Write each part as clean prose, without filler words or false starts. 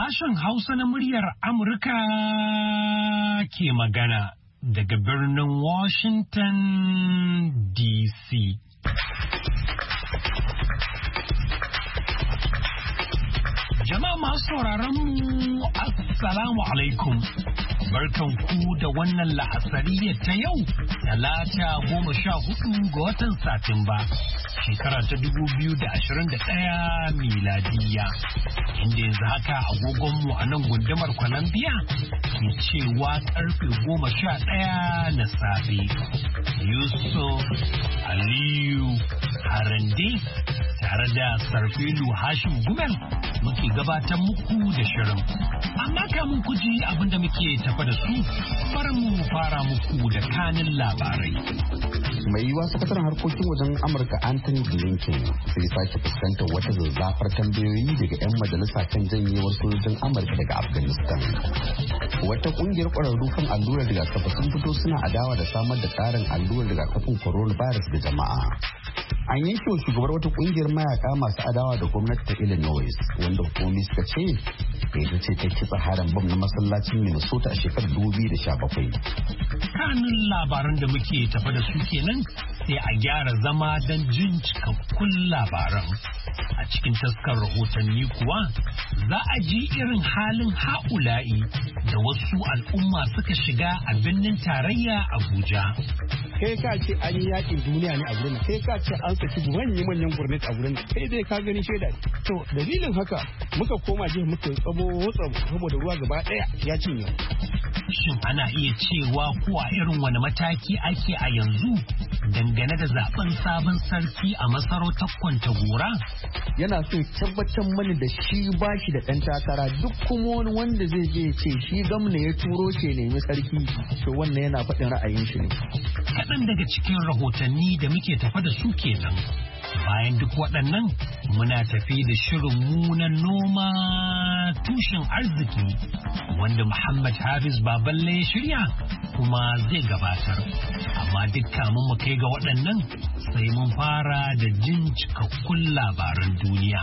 Sashen Hausa na muryar Amurka ke magana daga birnin Washington DC. Jama'a masu sauraron mu Assalamu alaikum. Barkan ku da wannan la'asariyar ta yau, Talata 14 ga watan Satumba, shekara ta 2021 miladiya. Inda yanzu haka agogonmu a nan gundumar Columbia ke cewa karfe 11 na safe. Yusuf Aliyu Harande tare da Sarfilu Hashim Gumel muke gabatar muku da shirin. Amma kamun ku ji abin da muke tafa da su, bari mu fara muku da kanin labarai. Mai yiwuwa sakataren harkokin wajen Amurka Anthony Blinken zai sake fuskantar wata zazzafar tambayoyi daga 'yan majalisa kan janyewar sojojin Amurka daga Afghanistan. Wata kungiyar ƙwararru kan allurar rigakafi sun fito suna adawa da samar da tsarin allurar rigakafin coronavirus ga jama'a. An yanke wa shugabar wata kungiyar mayaka masu adawa da gwamnati ta Illinois, wanda hukumomi suka ce ita ce ta kitsa harin bam na masallacin Minnesota a shekarar 2017. Kanin labaran da muke tafa da su kenan, sai a gyara zama don jin cikakkun labaran. A cikin taskar rahotanni kuwa za a ji irin halin ha'ula'i da wasu al'umma suka shiga a birnin tarayya Abuja. Kai ka ce an yi yakin duniya ne a gurin, kai ka ce an saki manyan gurnet a gurin, kai dai ka gani shaida. To dalilin haka muka koma jiya muka tsabo saboda ruwa gaba daya ya cinye. Shin ana iya cewa ko a irin wani mataki ake a yanzu dangane da zaben sabon sarki a masarautar Kwantagora? Yana so tabbatar mani da shi ba shi da ɗan takara, duk kuma wani wanda zai je ce shi gamna ya turo shi nemi sarki, to wannan yana faɗin ra'ayin shi ne. Kaɗan daga cikin rahotanni da muke tafa da su kenan. Bayan duk waɗannan muna tafi da shirin mu na noma tushen arziki wanda Muhammad Hafiz Baballe ya shirya kuma zai gabatar. Amma duk kamun mu kai ga waɗannan sai mun fara da jin cikakkun labaran duniya.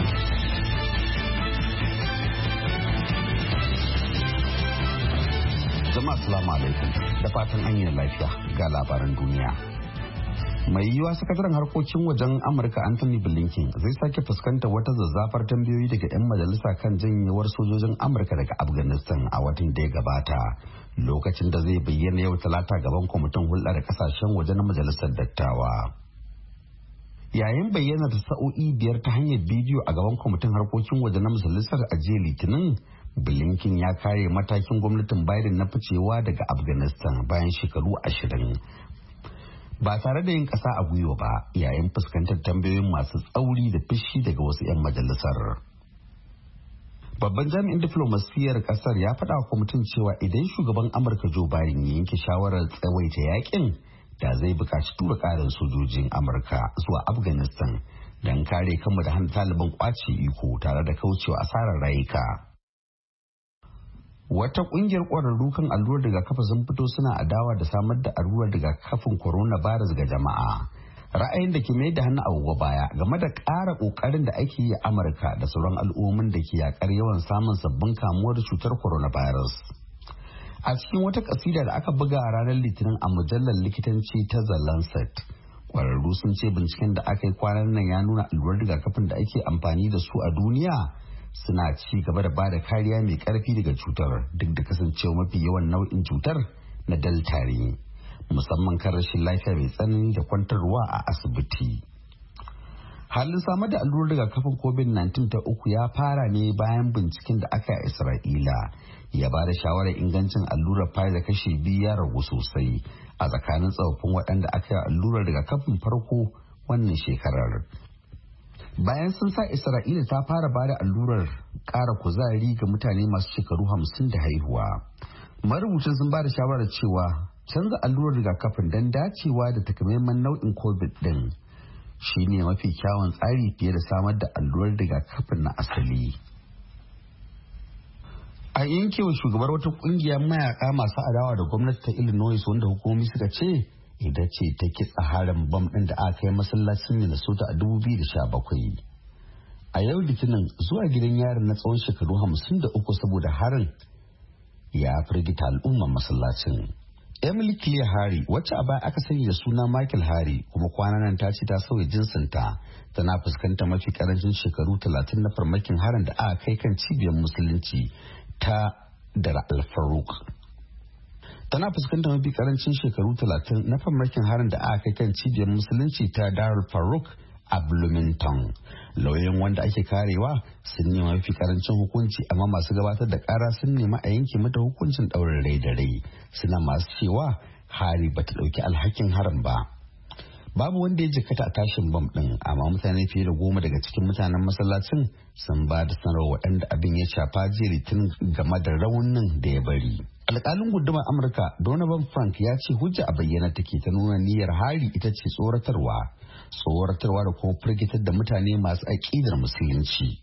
Jama'a assalamu alaikum, da fatan an yi lafiya ga labaran duniya. Mai yiwuwa sakataren harkokin wajen Amurka Anthony Blinken zai sake fuskantar wata zazzafar tambayoyi daga 'yan majalisa kan janyewar sojojin Amurka daga Afghanistan a watan da ya gabata, lokacin da zai bayyana yau Talata gaban kwamitin hulɗa da kasashen waje na majalisar dattawa. Yayin bayyana da sa'o'i 5 ta hanyar bidiyo a gaban kwamitin harkokin waje na majalisar a jiya Litinin, Blinken ya kare matakin gwamnatin Biden na ficewa daga Afghanistan bayan shekaru 20. Ba tare da yin ƙasa a gwiwa ba yayin fuskantar tambayoyin masu tsauri da fishi daga wasu 'yan majalisar. Babban jami'in diflomasiyyar ƙasar ya faɗa wa kwamitin cewa idan shugaban Amurka Joe Biden ya yanke shawarar tsawaita yakin, da zai buƙaci tura ƙarin sojojin Amurka zuwa Afghanistan don kare kanmu da hana Taliban ƙwace iko tare da kaucewa asarar rayuka. Wata kungiyar ƙwararru kan allurar rigakafi sun fito suna adawa da samar da allurar rigakafin coronavirus ga jama'a. Ra'ayin da ke mai da hannu agogo baya game da ƙara ƙoƙarin da ake yi a Amurka da sauran al'ummomin da ke yakar yawan samun sabbin kamuwar cutar coronavirus. A cikin wata kasida da aka buga a ranar Litinin a mujallar likitanci ta The Lancet, ƙwararru sun ce binciken da aka yi kwanan nan ya nuna allurar rigakafin da ake amfani da su a duniya suna ci gaba da bada kariya mai karfi daga cutar duk da kasancewa mafi yawan nau'in cutar na delta ne, musamman kan rashin lafiya mai tsanani da kwantarwa a asibiti. Halin samar da allurar rigakafin COVID-19 ta uku ya fara ne bayan binciken da aka yi a Isra'ila ya ba da shawarar ingancin allurar Pfizer kashi 2 ya ragu sosai a tsakanin tsofaffin waɗanda aka yi allurar rigakafin farko wannan shekarar. Bayan sun sa Isra'ila ta fara bada allurar ƙara kuzari ga mutane masu shekaru 50 da haihuwa. Marubutan sun bada shawarar cewa canza allurar rigakafin don dacewa da takamaiman nau'in COVID din shine mafi kyawun tsari fiye da samar da allurar rigakafin na asali. A yankewa shugabar wata kungiyar mayaka masu adawa da gwamnati ta Illinois wanda hukumomi suka ce ita ce ta kitsa harin bam ɗin da aka yi masallacin Minnesota a 2017. a yau Litinin zuwa gidan yari na tsawon shekaru 53 saboda harin ya firgita al'umman masallacin. Emily Claire Harry, wacce a baya aka sani da suna Michael Harry, kuma kwanan nan ta ce ta sauya jinsinta, tana fuskanta mafi karancin shekaru 30 na farmakin harin da aka kai kan cibiyar musulunci ta Dar al-Faruq. Tana fuskantar mafi karancin shekaru 30 na farmakin harin da aka kai kan cibiyar musulunci ta Dar al-Faruq a Bloomington. Lauyoyin wanda ake karewa sun nema mafi karancin hukunci, amma masu gabatar da kara sun nema a yanke mata hukuncin ɗaurin rai da rai, suna masu cewa Hari bata ɗauki alhakin harin ba. Babu wanda ya jikkata a tashin bam ɗin, amma mutane fiye da 10 daga cikin mutanen masallacin sun ba da sanarwa waɗanda abin ya shafa jiya Litinin game da raunin da ya bari. Alƙalin gundumar Amurka Donovan Frank ya ce hujja a bayyana take ta nuna niyyar Hari ita ce tsoratarwa da kuma firgitar da mutane masu aƙidar musulunci.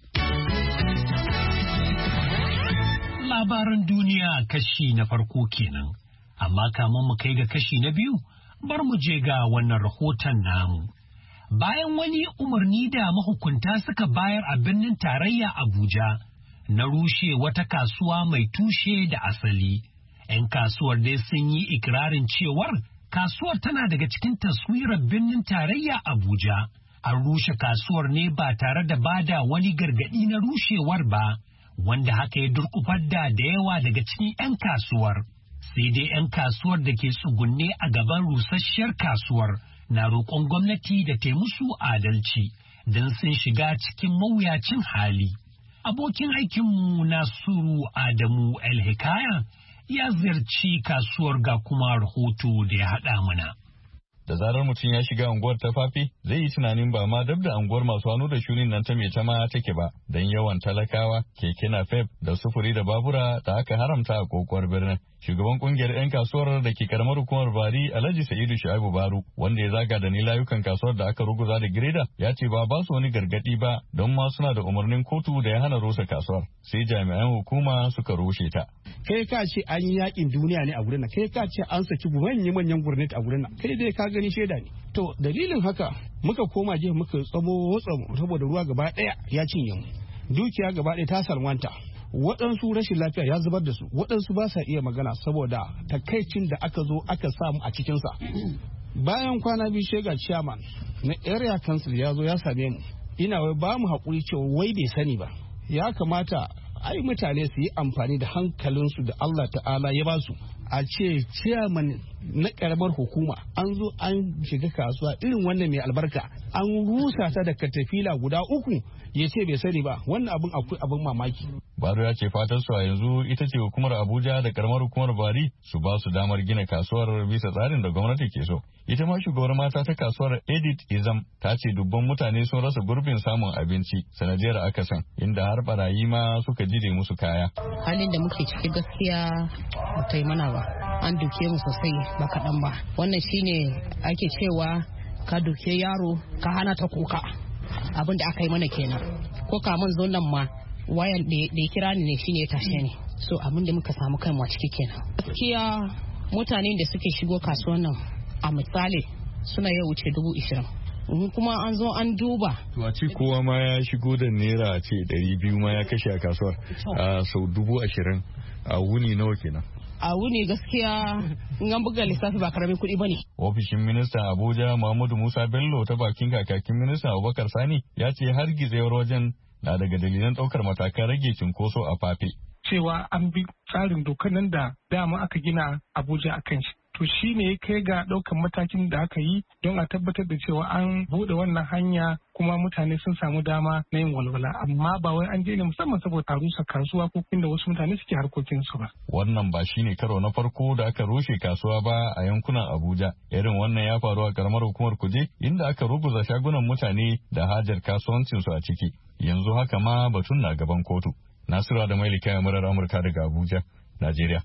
Labaran duniya kashi na farko kenan, amma kamun mu kai ga kashi na biyu, bar mu je ga wannan rahoton namu. Bayan wani umarni da mahukunta suka bayar a birnin tarayya Abuja na rushe wata kasuwa mai tushe da asali, 'yan kasuwar dai sun yi ikirarin cewar kasuwar tana daga cikin taswirar birnin tarayya Abuja. An rushe kasuwar ne ba tare da bada wani gargaɗi na rushewar ba, wanda haka ya durƙufar da yawa daga cikin 'yan kasuwar. Sai dai 'yan kasuwar da ke tsugunne a gaban rusasshiyar kasuwar na roƙon gwamnati da ta musu adalci don sun shiga cikin mawuyacin hali. Abokin aikinmu Nasiru Adamu El-Hikaya ya ziyarci kasuwar ga kuma rahoto da ya haɗa mana. Da zarar mutum ya shiga unguwar ta fafi zai yi tunanin ba ma dab da unguwar masu hannu da shunin nan ta mai tama take ba, don yawan talakawa, keke napep da sufuri da babura da aka haramta a kokowar birnin. Shugaban kungiyar 'yan kasuwar da ke karamar hukumar Bari, Alhaji Sa'idu Shu'aibu Baru, wanda ya zaga da ni layukan kasuwar da aka ruguza da gireda, ya ce ba su wani gargadi ba don ma suna da umarnin kotu da ya hana rusa kasuwar, sai jami'an hukuma suka rushe ta. Kai ka ce an yi yakin duniya ne a gurin nan, kai ka ce an saki manyan gurnet a gurin nan, kai dai ka gani shaida ne. To dalilin haka muka koma je muka tsamo saboda ruwa gaba ɗaya ya cinye mu, dukiya gaba ɗaya ta salwanta. Waɗansu rashin lafiya ya zubar da su, waɗansu ba sa iya magana saboda takaicin da aka zo aka samu a cikinsa. Bayan kwana biyu shega chairman na area council ya zo ya same mu, ina wai ba mu haƙuri cewa wai bai sani ba, ya kamata ai mutane su yi amfani da hankalinsu da Allah ta'ala ya ba su. A ce chairman na karamar hukuma an zo an shiga kasuwa irin wannan mai albarka, an rusa ta da katafila guda 3 ya ce bai sani ba, wannan abin akwai abin mamaki. Baro ya ce fatar su a yanzu ita ce hukumar Abuja da karamar hukumar Bari su ba su damar gina kasuwar bisa tsarin da gwamnati ke so. Ita ma shugabar mata ta kasuwar Edith Izam ta ce dubban mutane sun rasa gurbin samun abinci sanadiyar akasan, inda har barayi ma suka jide musu kaya. Halin da muke ciki gaskiya ba ta yi mana ba, an duke mu sosai ba kaɗan ba. Wannan shine ake cewa ka duke yaro ka hana ta kuka, abin da aka yi mana kenan. Ko kamun zo nan ma wayan da ya kira ni ne shine ya tashe ni, so abin da muka samu kai mu a ciki kenan. Gaskiya mutanen da suke shigo kasuwan nan a misali suna ya wuce 20,000, kuma an zo an duba. To a ce kowa ma ya shigo da naira a ce 200 ma ya kashe a kasuwar a sau 20,000 a wuni nawa kenan? A wuni gaskiya in an buga lissafi ba karamin kuɗi ba ne. Ofishin ministan Abuja Muhammadu Musa Bello ta bakin kakakin ministan Abubakar Sani ya ce har gizewar wajen na daga dalilan ɗaukar matakan rage cinkoso a fafe. Cewa an bi tsarin dokar nan da dama aka gina Abuja a kan shi. To shi ne ya kai ga ɗaukar matakin da aka yi don a tabbatar da cewa an buɗe wannan hanya kuma mutane sun samu dama na yin walwala, amma ba wai an je ne musamman saboda a rusa kasuwa ko inda wasu mutane suke harkokinsu ba. Wannan ba shi ne karo na farko da aka rushe kasuwa ba a yankunan Abuja. Irin wannan ya faru a karamar hukumar Kuje inda aka ruguza shagunan mutane da hajar kasuwancinsu a ciki. Yanzu haka ma batun na gaban kotu. Nasiru da Mailika ya murar Amurka daga Abuja, Najeriya.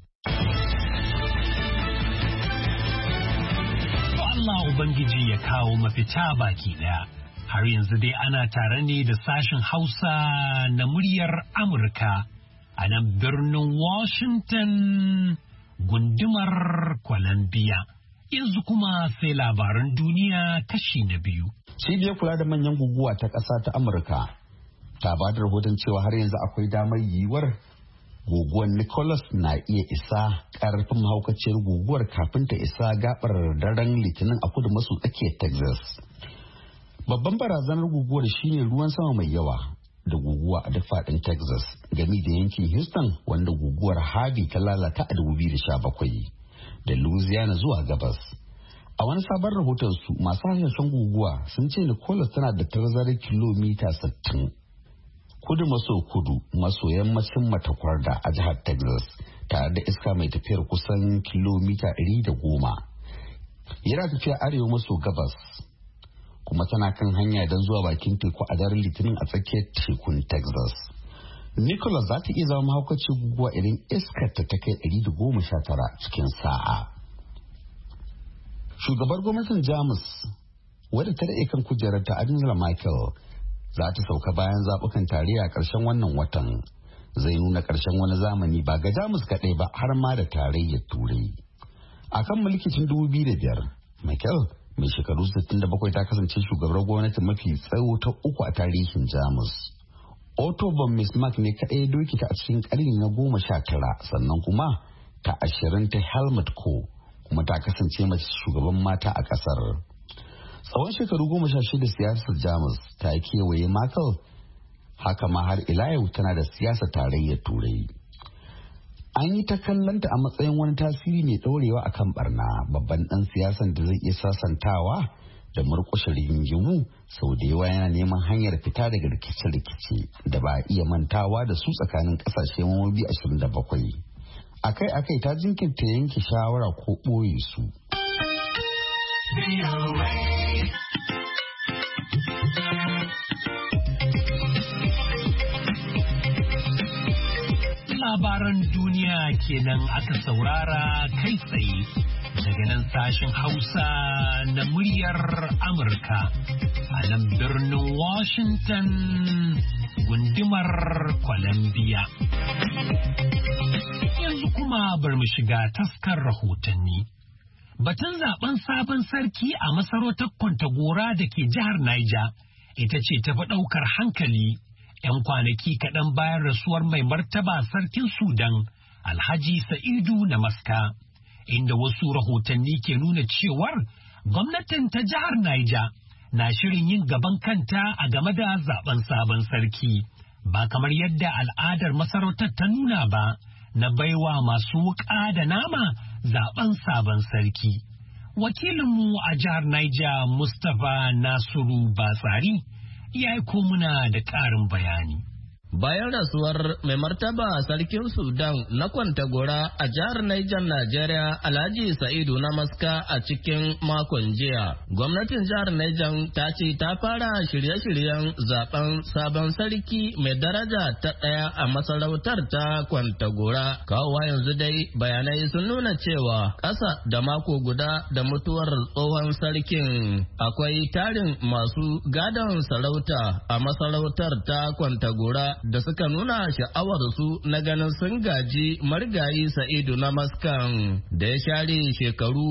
Allah Ubangiji ya kawo mafita baki daya. Har yanzu dai ana tare ne da sashen Hausa na muryar Amurka a nan birnin Washington gundumar Columbia. Yanzu kuma sai labaran duniya kashi na biyu. Cibiyar kula da manyan guguwa ta ƙasa ta Amurka ta ba da rahoton cewa har yanzu akwai damar yiwuwar guguwar Nicholas na iya isa karfin mahaukaciyar guguwar kafin ta isa gabar daren Litinin a kudu maso tsakiyar Texas. Babban barazanar guguwar shine ruwan sama mai yawa da guguwa a duk faɗin Texas gami da yankin Houston wanda guguwar Harvey ta lalata a 2017 da Louisiana zuwa gabas. A wani sabon rahoton su masu hasashen guguwa sun ce Nicholas tana da tazarar kilomita 60 kudu maso yammacin Matakwarda a jihar Texas tare da iska mai tafiyar kusan kilomita 110. Yana tafiya arewa maso gabas kuma tana kan hanya don zuwa bakin teku a daren Litinin a tsakiyar tekun Texas. Nicholas za ta iya zama mahaukacin guguwa idan iskar ta kai 119 cikin sa'a. Shugabar gwamnatin Jamus wadda ta daɗe kan kujerar ta Angela Merkel za ta sauka bayan zaɓukan tarayya a ƙarshen wannan watan. Zai nuna ƙarshen wani zamani ba ga Jamus kaɗai ba har ma da tarayyar Turai. A kan mulkin 2005, Merkel mai shekaru 67 ta kasance shugabar gwamnati mafi tsawo ta uku a tarihin Jamus. Otto von Bismarck ne kaɗai doki ta a cikin ƙarni na 19 sannan kuma ta 20 ta Helmut Kohl kuma ta kasance mace shugaban mata a ƙasar. Tsawon shekaru 16 siyasar Jamus ta kewaye Merkel, haka ma har ila yau tana da siyasar tarayyar Turai. An yi ta kallonta a matsayin wani tasiri mai ɗorewa a kan barna, babban ɗan siyasan da zai iya sasantawa da murƙushe rigingimu sau da yawa yana neman hanyar fita daga rikice-rikice da ba a iya mantawa da su tsakanin ƙasashe mambobi 27. Akai-akai ta jinkirta yanke shawara ko ɓoye su. Labaran duniya kenan aka saurara kai tsaye daga nan sashen Hausa na muryar Amurka a nan birnin Washington gundumar Columbia. Yanzu kuma bar mu shiga taskar rahotanni. Batun zaben sabon sarki a masarautar Kwantagora da ke jihar Niger ita ce tafi ɗaukar hankali 'yan kwanaki kaɗan bayan rasuwar mai martaba sarkin Sudan Alhaji Sa'idu na Maska, inda wasu rahotanni ke nuna cewar gwamnatin ta jihar Niger na shirin yin gaban kanta a game da zaben sabon sarki, ba kamar yadda al'adar masarautar ta nuna ba na baiwa masu wuƙa da nama zaben sabon sarki. Wakilinmu a jihar Niger Mustapha Nasiru Batsari ya aiko muna da ƙarin bayani. Bayan rasuwar mai martaba sarkin Sudan na Kwantagora a jihar Niger, Najeriya, Alhaji Sa'idu na Maska a cikin makon jiya, gwamnatin jihar Niger ta ce ta fara shirye-shiryen zaben sabon sarki mai daraja ta ɗaya a masarautar ta Kwantagora. Kawowa yanzu dai bayanai sun nuna cewa ƙasa da mako guda da mutuwar tsohon sarkin akwai tarin masu gadon sarauta a masarautar ta Kwantagora da suka nuna sha'awarsu na ganin sun gaji marigayi Sa'idu na Maskan da ya share shekaru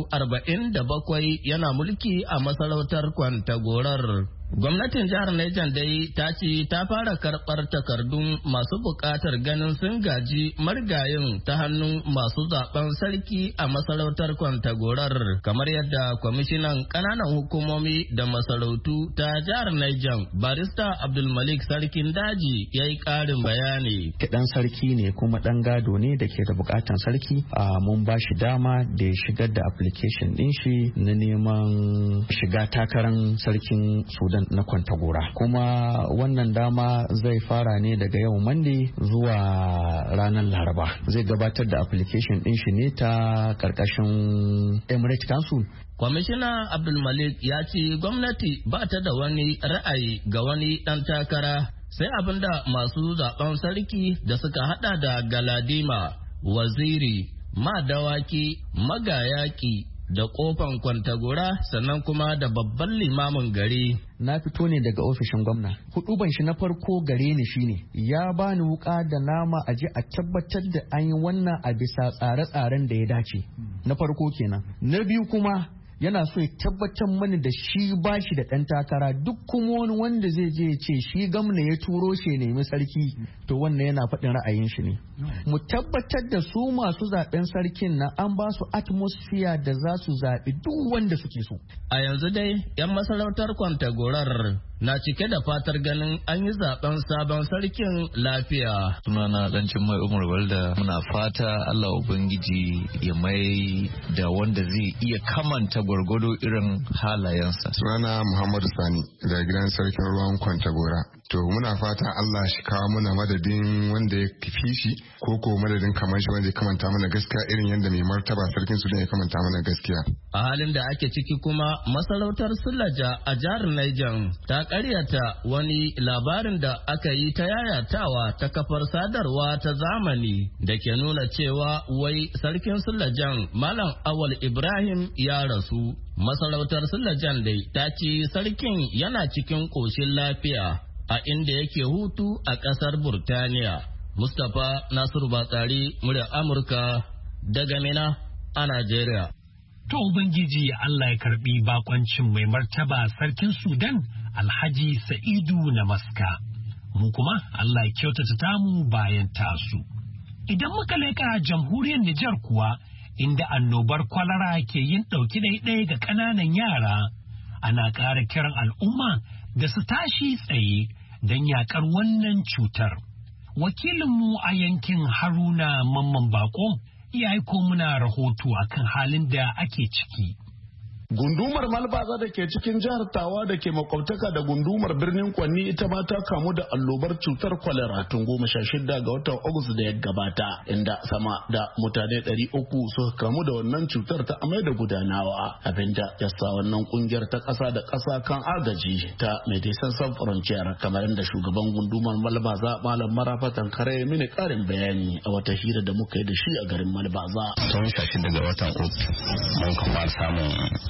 47 yana mulki a masarautar Kwantagorar. Gwamnatin jihar Niger dai ta ce ta fara karɓar takardun masu buƙatar ganin sun gaji marigayin ta hannun masu zaben sarki a masarautar Kwantagorar, kamar yadda kwamishinan ƙananan hukumomi da masarautu ta jihar Niger barista Abdulmalik Sarkin Daji ya yi ƙarin bayani. Ɗan sarki ne kuma ɗan gado ne da ke da buƙatan sarki, mun ba shi dama da ya shigar da application ɗin shi na neman shiga takarar sarkin Sudan na Kwantagora, kuma wannan dama zai fara ne daga yau Monday zuwa ranar Laraba. Zai gabatar da application din shi ne ta karkashin Emirate Council. Kwamishina Abdulmalik ya ce gwamnati ba ta da wani ra'ayi ga wani ɗan takara sai abinda masu zaben sarki da suka hada da Galadima, Waziri, Madawaki, Magayaki da kofan Kwantagora sannan kuma da babban limamin gari. Na fito ne daga ofishin gwamna. Huduban shi na farko gare ni shine ya bani wuka da nama a je a tabbatar da an yi wannan a bisa tsare-tsaren da ya dace. Na farko kenan. Na biyu kuma yana so ya tabbatar mana da shi ba shi da ɗan takara duk kuma wani wanda zai je ya ce shi gamna ya turo shi nemi sarki to wannan yana faɗin ra'ayin shi ne. Mu tabbatar da su masu zaɓen sarkin na an ba su atmosphere da za su zaɓi duk wanda suke so. A yanzu dai 'yan masarautar Kwantagorar na cike da fatar ganin an yi zaben sabon sarkin lafiya. Sunana Ɗancin Mai Umar Balda, muna fata Allah Ubangiji ya mai da wanda zai iya kamanta gwargwado irin halayensa. Sunana Muhammadu Sani da gidan sarkin ruwan Kwantagora. To muna fata Allah shi kawo muna madadin wanda ya fi shi ko madadin kamar shi wanda ya kamanta mana gaskiya irin yadda mai martaba sarkin Sudan ya kamanta mana gaskiya. A halin da ake ciki kuma masarautar Sulaja a jihar Niger ta karyata wani labarin da aka yi ta yayatawa ta kafar sadarwa ta zamani da ke nuna cewa wai sarkin Sulajan Malam Awal Ibrahim ya rasu. Masarautar Sulajan dai ta ce sarkin yana cikin ƙoshin lafiya a inda yake hutu a ƙasar Burtaniya. Mustapha Nasiru Batsari, muryar Amurka daga Mina a Najeriya. To Ubangiji Allah ya karbi bakoncin mai martaba sarkin Sudan Alhaji Sa'idu na Maska. Mu kuma Allah ya kyautata tamu bayan tasu. Idan muka leƙa jamhuriyar Nijar kuwa inda annobar kwalara ke yin ɗauki ɗaiɗai ga ƙananan yara, ana ƙara kiran al'umma da su tashi tsaye don yaƙar wannan cutar. Wakilinmu a yankin Haruna Mamman Bako ya aiko muna rahoto akan halin da ake ciki. Gundumar Malbaza da ke cikin jihar Tawa da ke makwabtaka da gundumar birnin Kwanni ita ma ta kamu da allobar cutar kwalera tun 16 ga watan Agusta da ya gabata, inda sama da mutane 300 suka kamu da wannan cutar ta amai da gudanawa, abinda ya sa wannan kungiyar ta ƙasa da ƙasa kan agaji ta Medecins Sans Frontières, kamar yadda shugaban gundumar Malbaza Malam Marafa Tankare ya mini ƙarin bayani a wata hira da muka yi da shi a garin Malbaza. Tun 16 ga watan Agusta mun kamar samun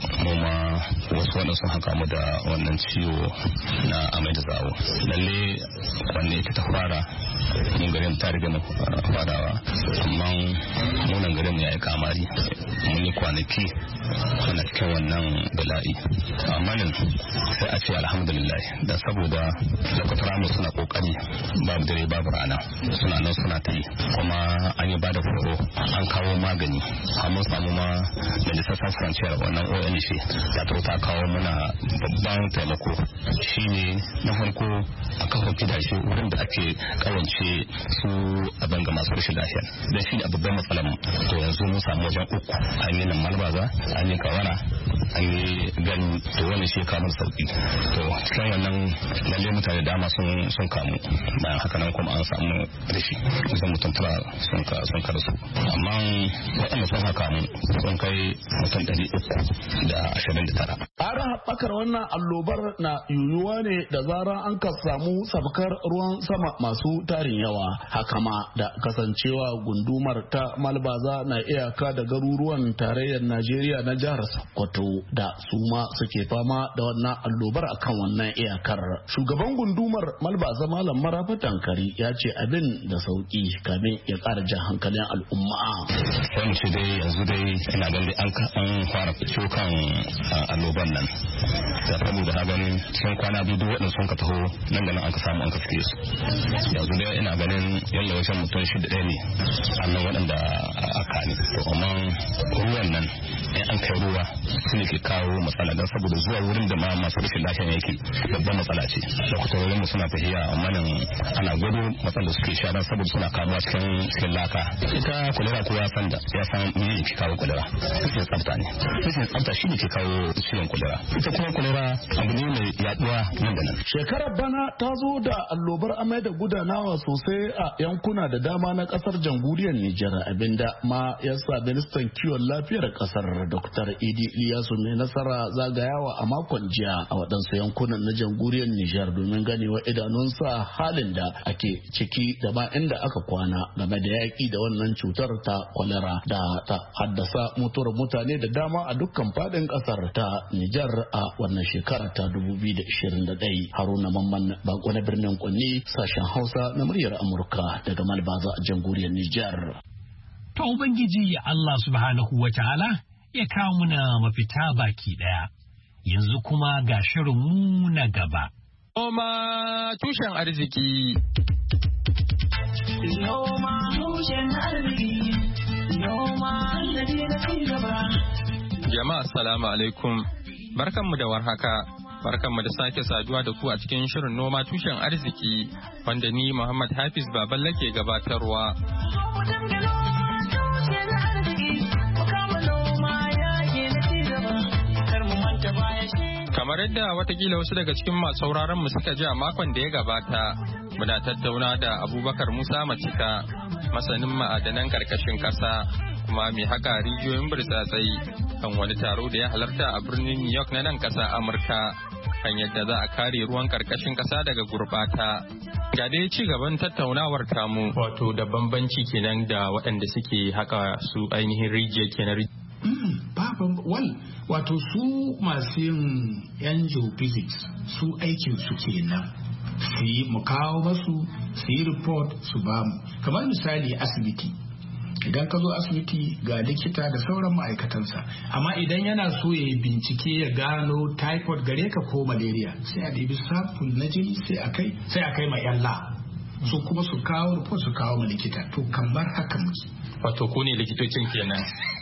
noma wasu waɗanda sun haka mu da wannan ciwo na amai da zawo. Lalle wanne ita ta fara mun garin ta riga mu farawa, amma munan garin ya yi kamari, mun yi kwanaki ana cikin wannan bala'i. Amma nan sai a ce alhamdulillah, da saboda lokutan mu suna kokari babu dare babu rana, suna nan suna ta yi, kuma an yi bada horo, an kawo magani, mun samu ma Medecins Sans Frontières wannan ONG ta kawo mana babban taimako. Shine na farko a kawo gidaje wurin da ake kawance su a banga masu rashin lafiya, da shi ne a babban matsalar mu. To yanzu mun samu wajen 3, an yi nan Malbaza, an yi Kawara, an yi Gani, to wannan shi kamar sauki. To cikin wannan lalle mutane dama sun kamu, bayan haka nan kuma an samu rashi kusan mutum 9 sun karasu, amma waɗanda sun haka mu sun kai mutum 329. Ƙarin haɓakar wannan allobar na yiwuwa ne da zarar an ka samu sabkar ruwan sama masu tarin yawa, haka ma da kasancewa gundumar ta Malbaza na iyaka da garuruwan tarayyar Najeriya na jihar Sokoto da su ma suke fama da wannan allobar akan wannan iyakar. Shugaban gundumar Malbaza Malam Marafa Tankari ya ce abin da sauki kamin ya ƙara jan hankalin al'umma. Sai mu ce dai yanzu dai ina ganin an fara ciwo kan annoban nan, da saboda haganin cikin kwana biyu duk waɗanda sun ka taho nan da nan an ka samu an ka fike su. Yanzu dai ina ganin yalla wajen mutum 6 ne annan waɗanda aka ne. To amma ruwan nan in an kai ruwa su ne ke kawo matsala, don saboda zuwa wurin da ma masu rashin lafiya yake babban matsala ce. Lokutan mu suna tafiya, amma nan ana gwado matsalar da suke sha don saboda suna kamuwa cikin laka. Ita kulera ko ya san me ke kawo kulera, rashin tsafta ne. Rashin tsafta shi ne ke kawo ciwon kulera. Ita kuma kulera abu ne mai yaduwa nan da nan. Shekarar bana ta zo da allobar amai da gudanawa sosai a yankuna da dama na kasar jamhuriyar Nijar, abinda ma ya sa ministan kiwon lafiyar kasar Dr. Idi Iliyasu mai nasara zagayawa a makon jiya a waɗansu yankunan na jamhuriyar Nijar domin ganewa idanunsa halin da ake ciki da ma inda aka kwana game da yaƙi da wannan cutar ta kwalera da ta haddasa mutuwar mutane da dama a dukkan faɗin ƙasar ta Nijar a wannan shekara ta 2021. Haruna Mamman Bako na birnin Kwanni, sashen Hausa na muryar Amurka daga Malbaza a jamhuriyar Nijar. Ta Ubangiji Allah subhanahu wa ta'ala ya kawo muna mafita baki ɗaya. Yanzu kuma ga shirinmu na gaba. Noma tushen arziki. Noma tushen arziki. Noma sannadi na cigaba. Jama'a assalamu alaikum. Barkanmu da warhaka. Barkanmu da sake saduwa da ku a cikin shirin noma tushen arziki wanda ni Muhammad Hafiz Baballe ke gabatarwa. Kamar yadda watakila wasu daga cikin masu sauraron mu suka ji a makon da ya gabata, muna tattauna da Abubakar Musa Macika, masanin ma'adanan karkashin ƙasa kuma mai haka rijiyoyin burtsatsai kan wani taro da ya halarta a birnin New York na nan ƙasa Amurka kan yadda za a kare ruwan karkashin ƙasa daga gurbata. Ga dai ci gaban tattaunawar tamu. Wato da bambanci kenan da waɗanda suke haka su ainihin rijiya kenan. Wato su masu yin yan geophysics su aikin su kenan su yi mu kawo masu su yi report su ba mu. Kamar misali asibiti, idan ka zo asibiti ga likita da sauran ma'aikatansa, amma idan yana so ya yi bincike ya gano typhoid gare ka ko malaria sai a ɗebi sample na jini sai a kai ma yan lab su kuma su kawo report su kawo ma likita. To kamar haka muke. Wato ku ne likitocin kenan.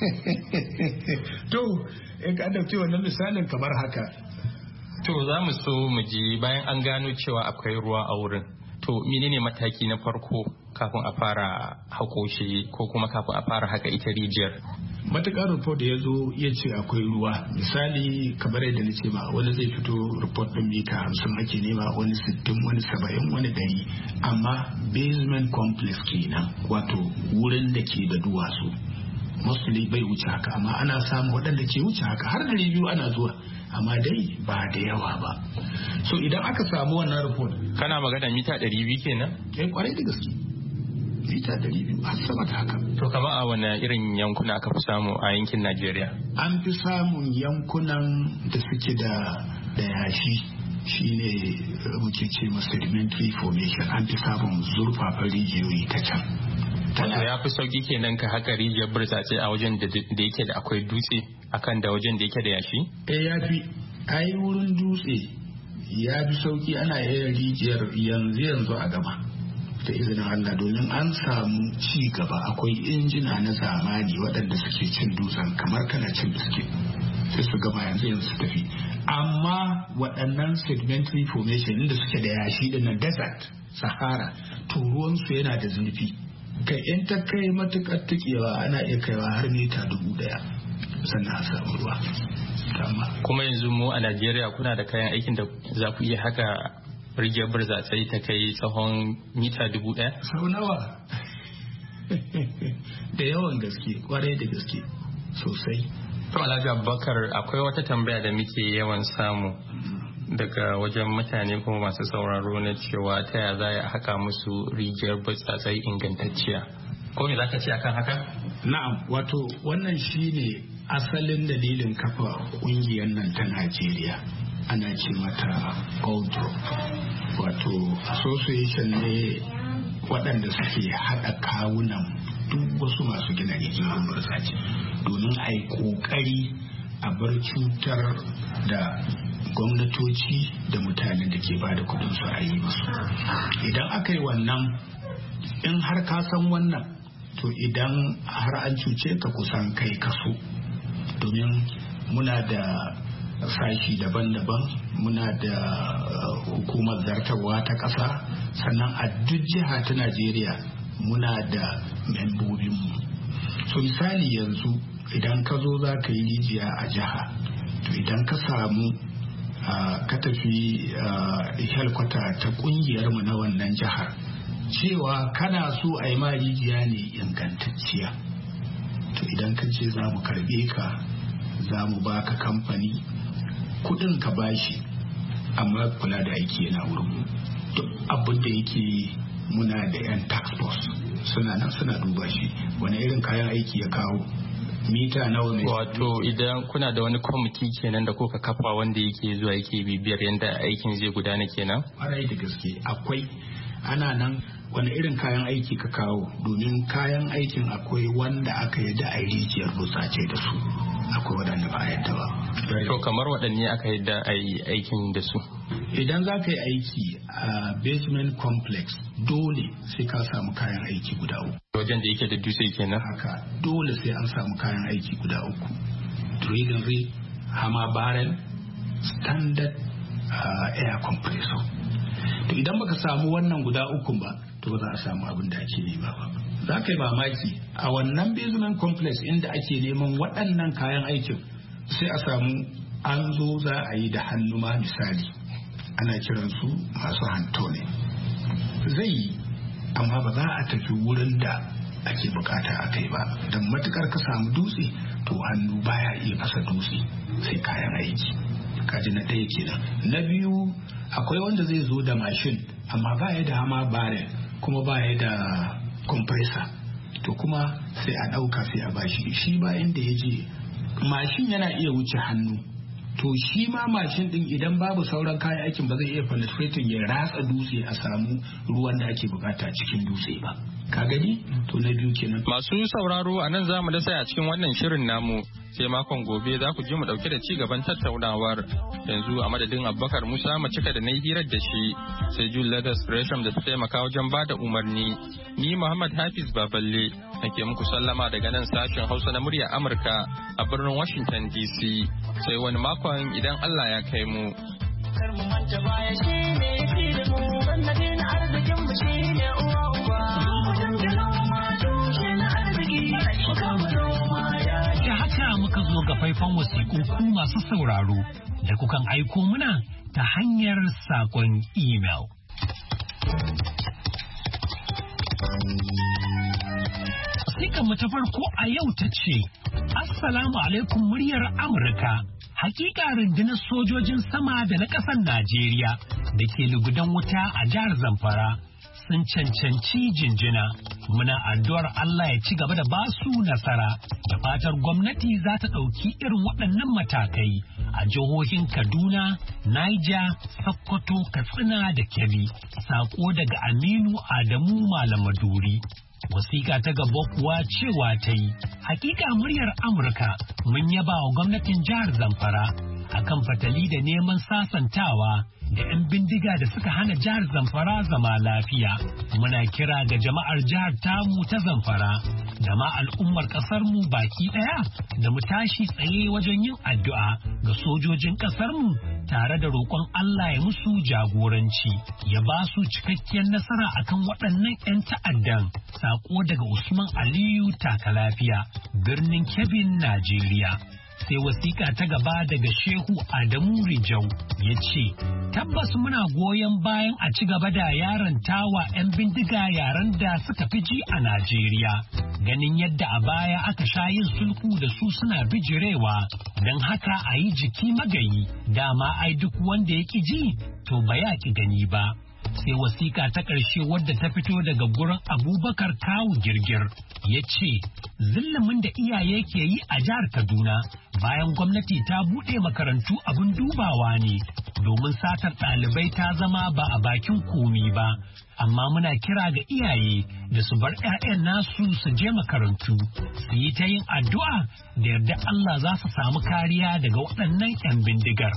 To in ka dauki wannan misalin kamar haka. To za mu so mu ji bayan an gano cewa akwai ruwa a wurin. To menene mataki na farko kafin a fara haƙo shi ko kuma kafin a fara haka ita rijiyar? Matuƙar report da ya zo ya ce akwai ruwa, misali kamar yadda na ce ma wani zai fito report ɗin mita 50 ake nema, wani 60 wani 70 wani 100, amma basement complex kenan, wato wurin da ke da duwatsu mostly bai wuce haka, amma ana samu waɗanda ke wuce haka har 200 ana zuwa, amma dai ba da yawa ba. So idan aka samu wannan report, kana magana mita 200 kenan? Kwarai da gaske, mita 200 har sama da haka. To kama a wani irin yankuna aka fi samu a yankin Najeriya? An fi samun yankunan da suke da yashi, shine muke ce ma sedimentary formation. An fi samun zurfafa rijiyoyi ta can. Wato ya fi sauki kenan ka haka rijiyar burtsatse a wajen da yake da akwai dutse akan da wajen da yake da yashi? Ya fi. Ai wurin dutse ya fi sauki, ana yin rijiyar yanzu a gaba ta izinin Allah, domin an samu ci gaba. Akwai injina na zamani waɗanda suke cin dutsen kamar kana cin biskit, sai su gaba yanzu su tafi. Amma waɗannan sedimentary formation inda suke da yashi dinnan desert sahara, to ruwansu yana da zurfi, kai in ta kai matuƙar tukewa ana iya kaiwa har mita 1000 sannan a samu ruwa. Kuma yanzu mu a Najeriya kuna da kayan aikin da za ku iya haka rijiyar burtsatsai ta kai tsawon mita 1000? Sau nawa? Da yawan gaske, kwarai da gaske sosai. To Alhaji Abubakar, akwai wata tambaya da muke yawan samu daga wajen mutane kuma masu sauraro na cewa ta ya za a haka musu rijiyar burtsatsai ingantacciya. Ko me za ka ce akan haka? Na'am, wato wannan shine asalin dalilin kafa kungiyar nan ta Najeriya. Ana ce mata Goldrop, wato association ne waɗanda suke haɗa kawunan duk wasu masu gina rijiyoyin burtsatse domin a yi ƙoƙari a bar cutar da gwamnatoci da mutanen da ke bada kudin su a yi musu. Idan aka yi wannan, in har ka san wannan, to idan har an cuce ka kusan kai kaso, domin muna da sashi daban-daban, muna da hukumar zartarwa ta ƙasa, sannan a duk jiha ta Najeriya muna da membobinmu. So misali yanzu idan ka zo za ka yi rijiya a jiha, to idan ka samu ka tafi helkwata ta ƙungiyarmu na wannan jihar cewa kana so a yi ma rijiya ne ingantacciya, to idan ka ce za mu karbe ka, za mu baka kamfani, kudin ka bashi, amma kula da aiki yana wurin. Duk abin da yake muna da yan tax force suna nan suna duba shi, wani irin kayan aiki ya kawo, mita nawa mai. Wato idan kuna da wani kwamiti kenan da kuka kafa wanda yake zuwa yake bibiyar yadda aikin zai gudana kenan? Ƙwarai da gaske akwai, ana nan wani irin kayan aiki ka kawo, domin kayan aikin akwai wanda aka yi da rijiyar burtsatse da su, akwai waɗanda ba a yadda ba. To kamar waɗanne aka yadda a yi aikin da su? Idan za ka yi aiki a basement complex dole sai ka samu kayan aiki guda uku. Wajen da yake da dutse kenan? Haka dole sai an samu kayan aiki guda uku. Drilling rig, hammer barrel, standard air compressor. To idan baka samu wannan guda uku ba to ba za a samu abin da ake nema ba. Za ka yi mamaki a wannan basement complex inda ake neman waɗannan kayan aikin sai a samu an zo za a yi da hannu ma misali ana kiransu masu hanto ne zai yi amma ba za a tafi wurin da ake bukata a kai ba don matukar ka samu dutse to hannu baya iya fasa dutse sai kayan aiki kaji na ɗaya kenan. Na biyu akwai wanda zai zo da mashin amma baya da hama bare kuma baya da compressor to kuma sai a ɗauka sai a bashi shi ba inda ya je mashin yana iya wuce hannu to shi ma mashin din idan babu sauran kayan aikin ba zai iya penetrating ya ratsa dutse a samu ruwan da ake bukata cikin dutse ba ka gani to na biyu kenan. Masu sauraro a nan zamu dasa a cikin wannan shirin namu sai makon gobe za ku ji mu dauke da ci gaban tattaunawar yanzu a madadin Abubakar Musa Macika da na hirar da shi sai Jude Leathers Gresham da ta taimaka wajen bada umarni ni Muhammad Hafiz Baballe nake muku sallama daga nan sashen Hausa na muryar Amurka a birnin Washington DC sai wani makon idan Allah ya kai mu. Kar mu manta baya shi ne yake da mu sannadin arzikin mu shi ne uwa uba. Da haka muka zo ga faifan wasiƙu ku masu sauraro da kukan aiko muna ta hanyar saƙon email. Wasiƙar mu ta farko a yau ta ce, Assalamu alaikum muryar Amurka. Hakika rundunar sojojin sama da na ƙasar Najeriya da ke lugudan wuta a jihar Zamfara sun cancanci jinjina. Muna addu'ar Allah ya ci gaba da basu nasara da fatar gwamnati za ta ɗauki irin waɗannan matakai a jihohin Kaduna, Niger, Sokoto, Katsina da Kebbi. Sako daga Aminu Adamu Malamaduri. Wasiƙa ta gaba kuwa cewa ta yi, hakika muryar Amurka mun yaba wa gwamnatin jihar Zamfara akan fatali da neman sasantawa da 'yan bindiga da suka hana jihar Zamfara zama lafiya. Muna kira ga jama'ar jihar tamu ta Zamfara da ma al'ummar ƙasarmu baki ɗaya da mu tashi tsaye wajen yin addu'a ga sojojin ƙasarmu tare da roƙon Allah ya musu jagoranci, ya ba su cikakkiyar nasara akan waɗannan 'yan ta'addan. Sako daga Usman Aliyu Taka Lafiya, birnin Kebbin, Najeriya. Sai wasiƙa ta gaba daga Shehu Adamu Rijau ya ce, tabbas muna goyon bayan a ci gaba da yarantawa 'yan bindiga yaran da suka fi ji a Najeriya. Ganin yadda a baya aka sha yin sulhu da su suna bijirewa, don haka a yi jiki magayi, dama ai duk wanda ya ki ji, to ba ya ki gani ba. Sai wasiƙa ta ƙarshe wadda ta fito daga gurin Abubakar Kawu Girgir ya ce, zillumin da iyaye ke yi a jihar Kaduna bayan gwamnati ta buɗe makarantu abin dubawa ne, domin satar ɗalibai ta zama ba a bakin komi ba. Amma muna kira ga iyaye da su bar 'ya'yan nasu su je makarantu, su yi ta yin addu'a da yarda Allah za su samu kariya daga waɗannan 'yan bindigar.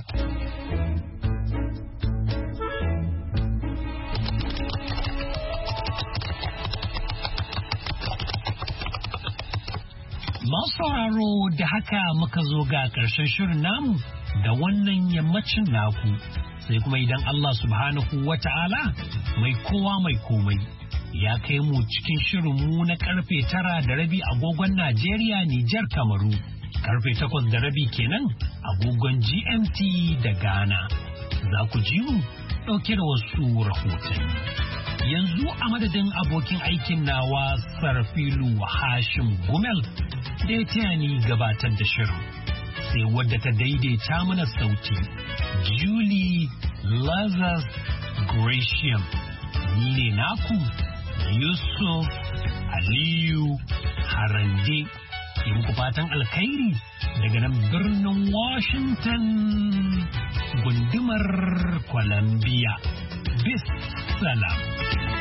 Masu sauraro da haka muka zo ga ƙarshen shirin namu da wannan yammacin naku, sai kuma idan Allah subhanahu wa ta'ala mai kowa mai komai ya kai mu cikin shirinmu na karfe 9:30 agogon Najeriya, Nijar, Kamaru, karfe 8:30 kenan agogon GMT da Ghana. Za ku ji mu ɗauke da wasu rahotanni. Yanzu a madadin abokin aikin nawa Sarfilu Hashim Gumel da ya taya ni gabatar da shirin, sai wadda ta daidaita mana sauti Julie Lazarus Gratiam. Ni ne naku Yusuf Aliyu Harande ke muku fatan alkhairi daga nan birnin Washington gundumar Columbia. Bis salam.